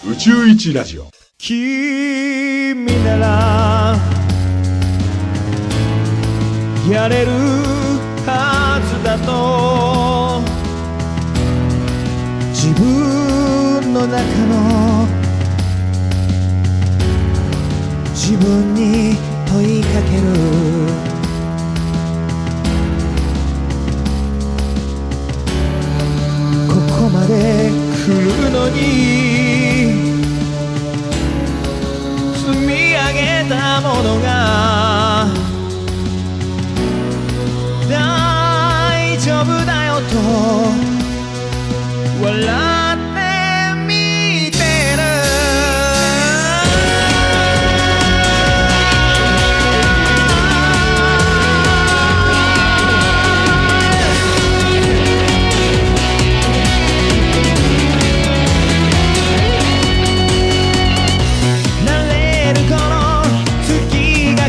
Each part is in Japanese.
宇宙一ラジオ。 君ならやれるはずだと自分の中の自分に問いかける。ここまで来るのに積み上げたものが大丈夫だよと笑ってみてる。慣れるこの月が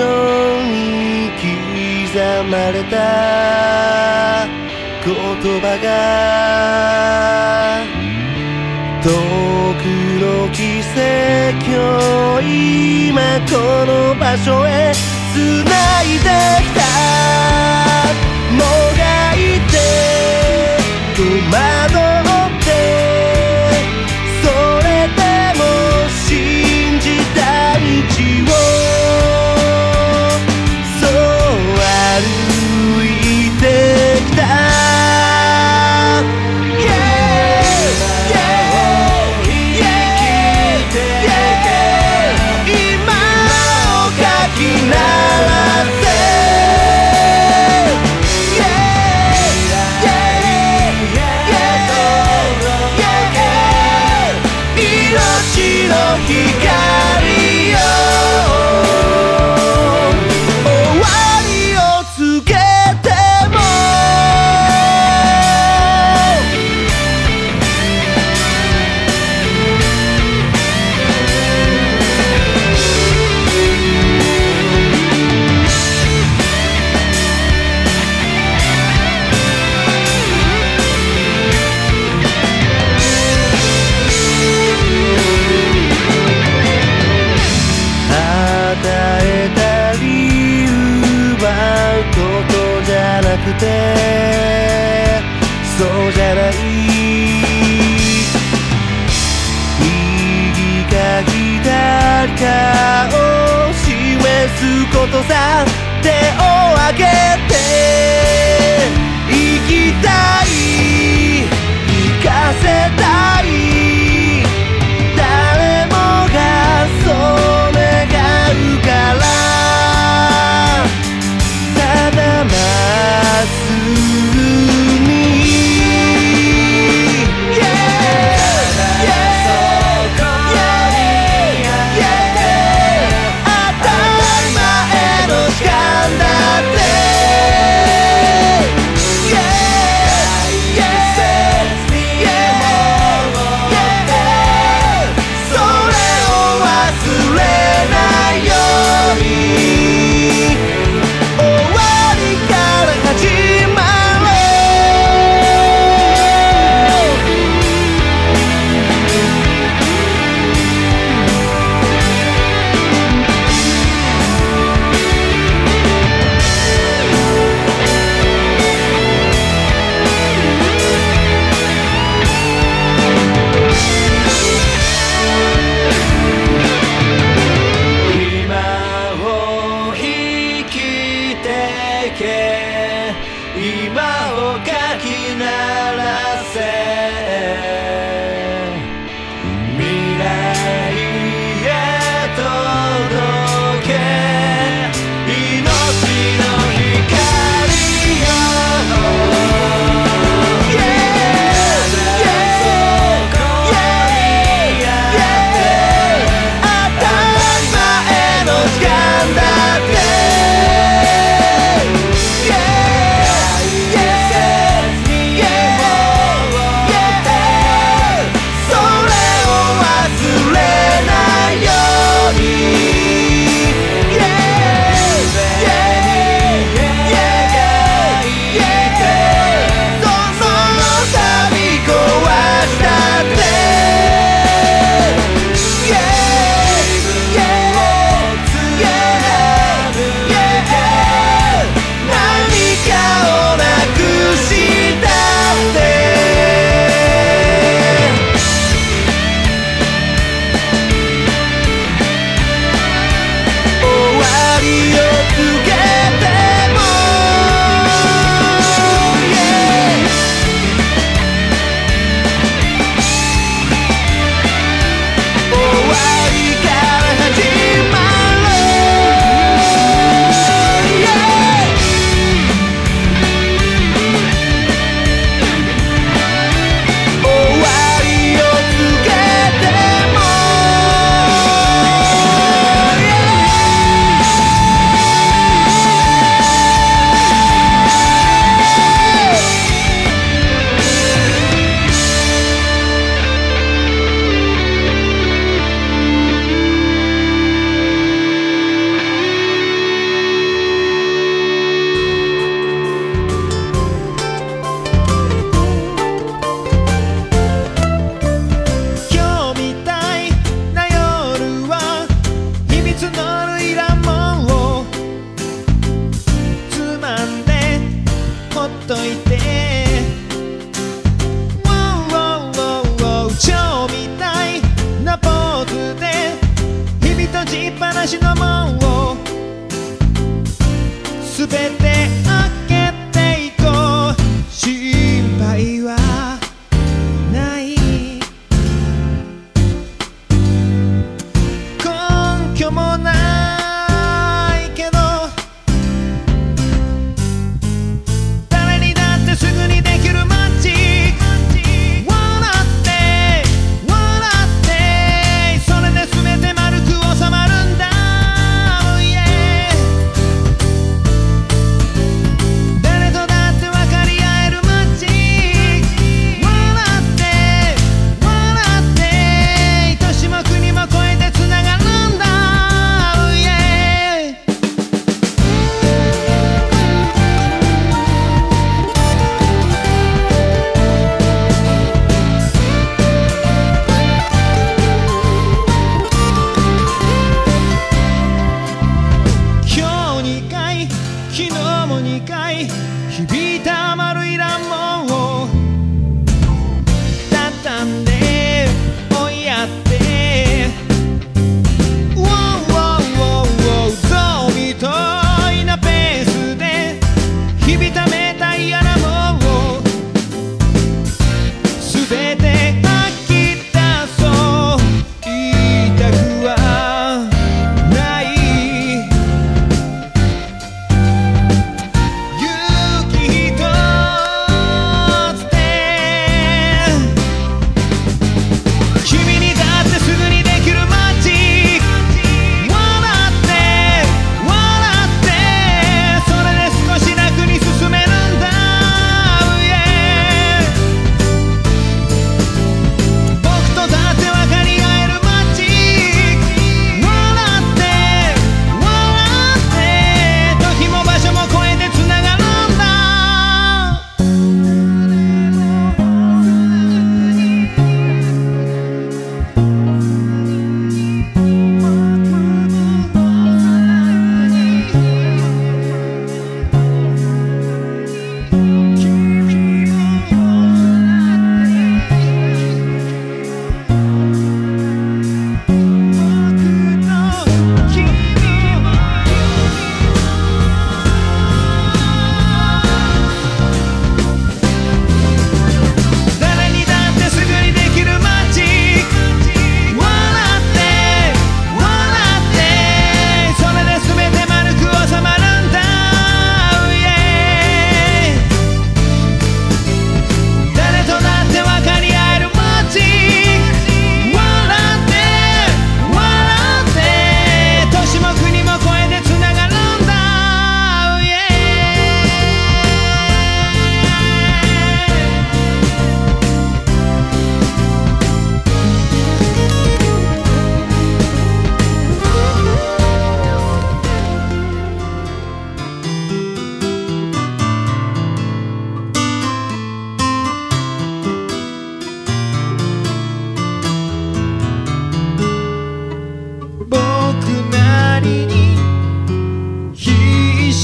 緒に刻まれた言葉が遠くの奇跡を今この場所へ繋いできた。もがいて戸惑ってそれでも信じた道をそう歩いてきた。そうじゃない右か左かを示すことさ。手を挙げて生きたい生かせたい誰もがそう願うからただまっすぐ今をかき鳴らせ未来へ届け命の光よそこにあって当たり前の時間だって「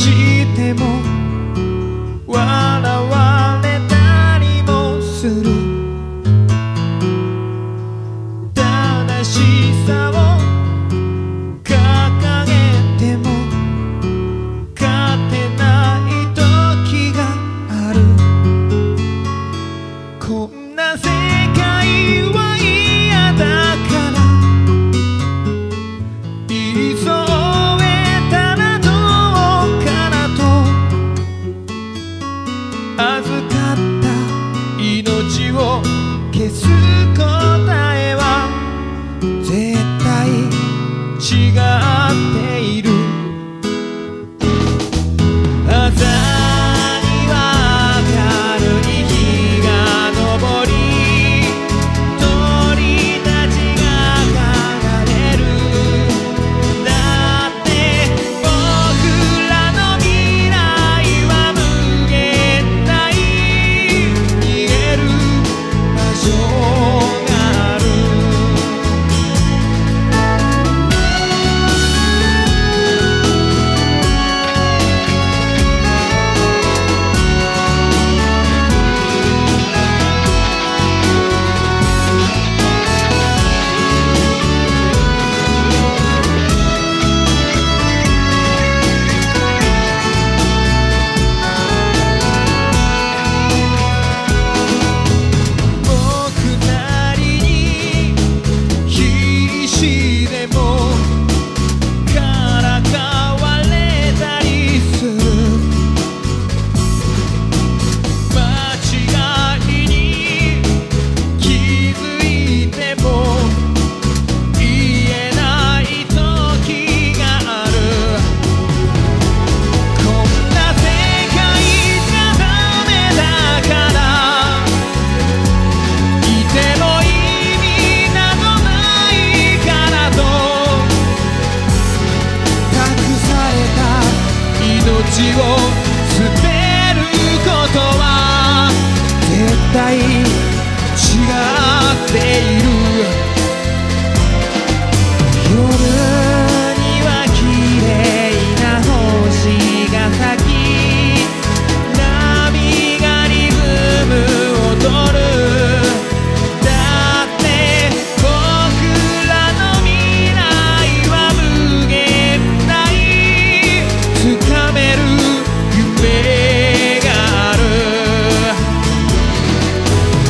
しても笑われたりもする正しさを掲げても勝てない時があるこんな世界は嫌だからいっそ終えたらどうかなと預かった命を消す答えは絶対違っている朝には明るい日が昇り鳥たちが流れるだって僕らの未来は無限大逃げる場所がある僕なりに必死でもからかわれたりする間違いに気づいても言えない時があるこんな世界じゃダメだからいても意味などないからと託された命を捨てることは絶対違っている夜には綺麗な星が咲き波がリズムを取るだって僕らの未来は無限大掴める夢がある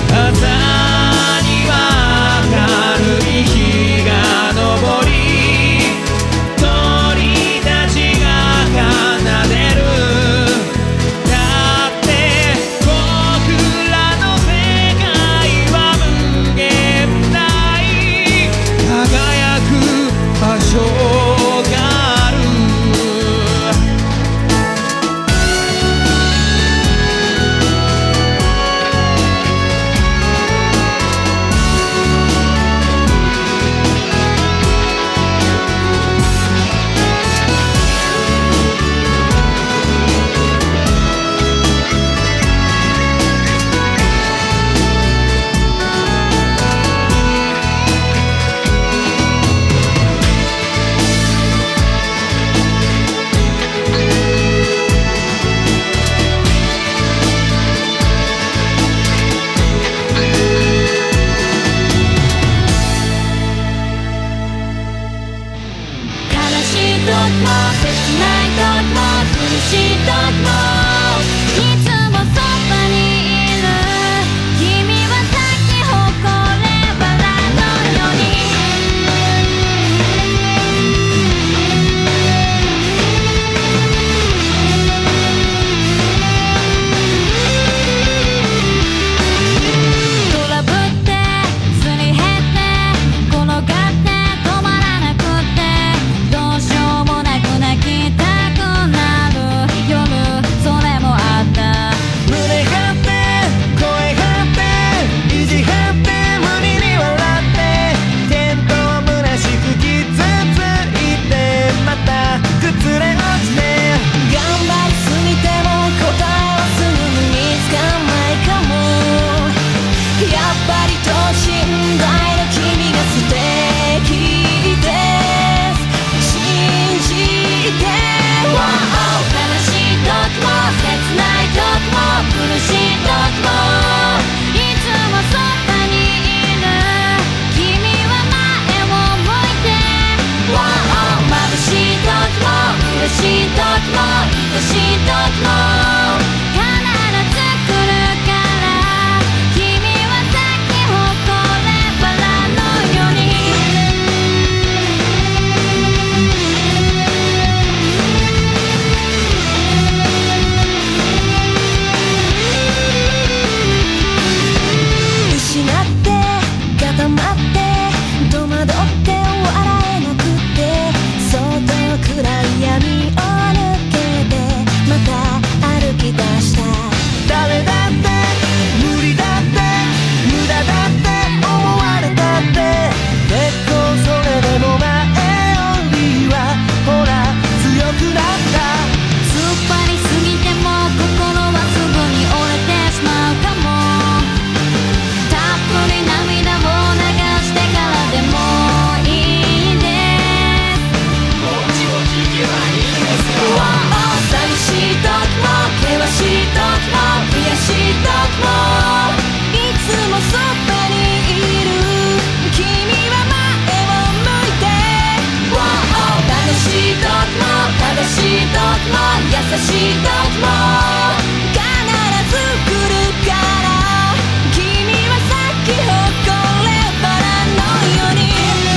優しい時も必ず来るから君は咲き誇れバラのように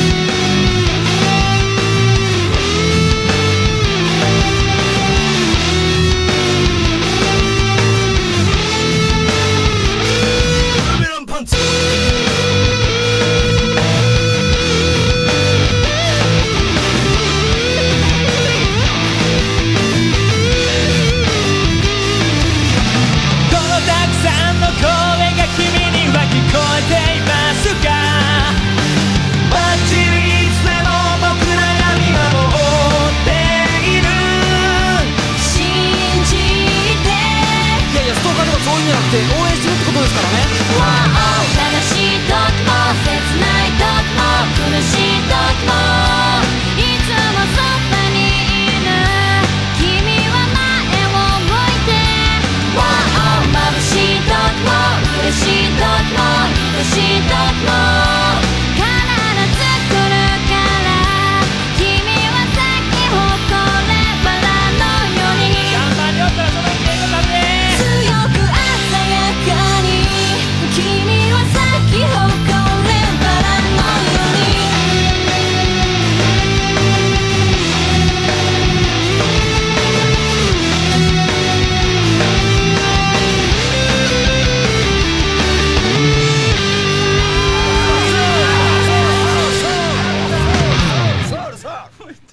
メロンパンツ応援してるってことですからね。 悲しい時も切ない時も苦しい時もいつもそばにいる君は前を向いて眩しい時も嬉しい時も愛しい時も必ず来るから君は咲き誇れバラのように強く君は咲き誇れバラのようにさあ